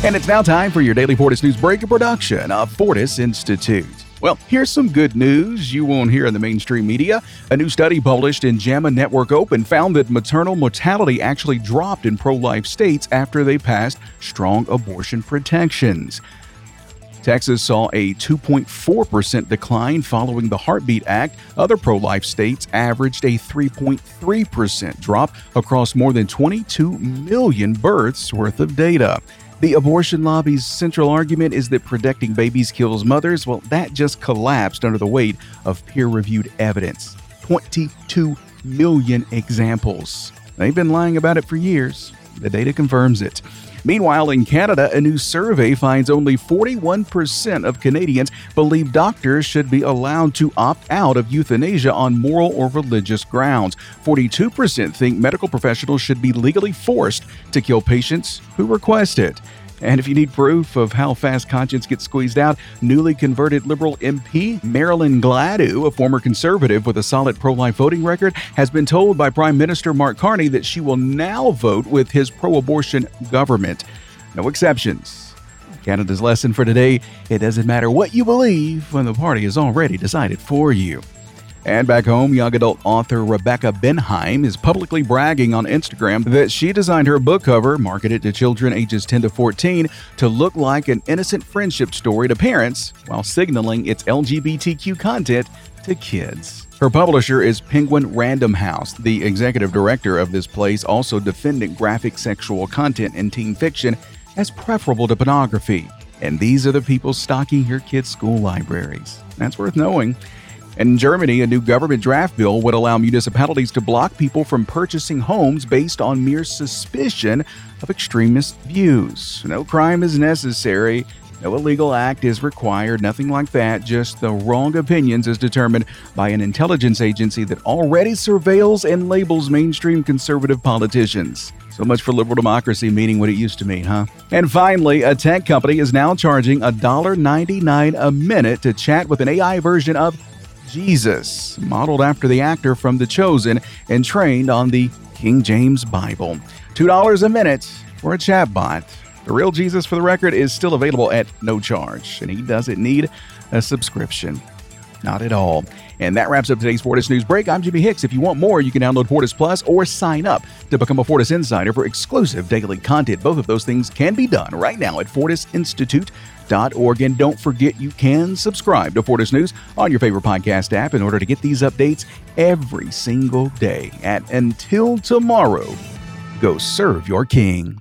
And it's now time for your daily Fortis News Break, a production of Fortis Institute. Well, here's some good news you won't hear in the mainstream media. A new study published in JAMA Network Open found that maternal mortality actually dropped in pro-life states after they passed strong abortion protections. Texas saw a 2.4% decline following the Heartbeat Act. Other pro-life states averaged a 3.3% drop across more than 22 million births worth of data. The abortion lobby's central argument is that protecting babies kills mothers. Well, that just collapsed under the weight of peer-reviewed evidence. 22 million examples. They've been lying about it for years. The data confirms it. Meanwhile, in Canada, a new survey finds only 41% of Canadians believe doctors should be allowed to opt out of euthanasia on moral or religious grounds. 42% think medical professionals should be legally forced to kill patients who request it. And if you need proof of how fast conscience gets squeezed out, newly converted Liberal MP Marilyn Gladu, a former conservative with a solid pro-life voting record, has been told by Prime Minister Mark Carney that she will now vote with his pro-abortion government. No exceptions. Canada's lesson for today: it doesn't matter what you believe when the party has already decided for you. And back home, young adult author Rebecca Benheim is publicly bragging on Instagram that she designed her book cover, marketed to children ages 10 to 14, to look like an innocent friendship story to parents while signaling its LGBTQ content to kids. Her publisher is Penguin Random House. The executive director of this place also defended graphic sexual content in teen fiction as preferable to pornography. And these are the people stocking your kids' school libraries. That's worth knowing. In Germany, a new government draft bill would allow municipalities to block people from purchasing homes based on mere suspicion of extremist views. No crime is necessary. No illegal act is required. Nothing like that. Just the wrong opinions as determined by an intelligence agency that already surveils and labels mainstream conservative politicians. So much for liberal democracy meaning what it used to mean, huh? And finally, a tech company is now charging $1.99 a minute to chat with an AI version of Jesus, modeled after the actor from The Chosen and trained on the King James Bible. $2 a minute for a chatbot. The real Jesus, for the record, is still available at no charge, and he doesn't need a subscription. Not at all. And that wraps up today's Fortis News Break. I'm Jimmy Hicks. If you want more, you can download Fortis Plus or sign up to become a Fortis Insider for exclusive daily content. Both of those things can be done right now at FortisInstitute.org. And don't forget, you can subscribe to Fortis News on your favorite podcast app in order to get these updates every single day. And until tomorrow, go serve your King.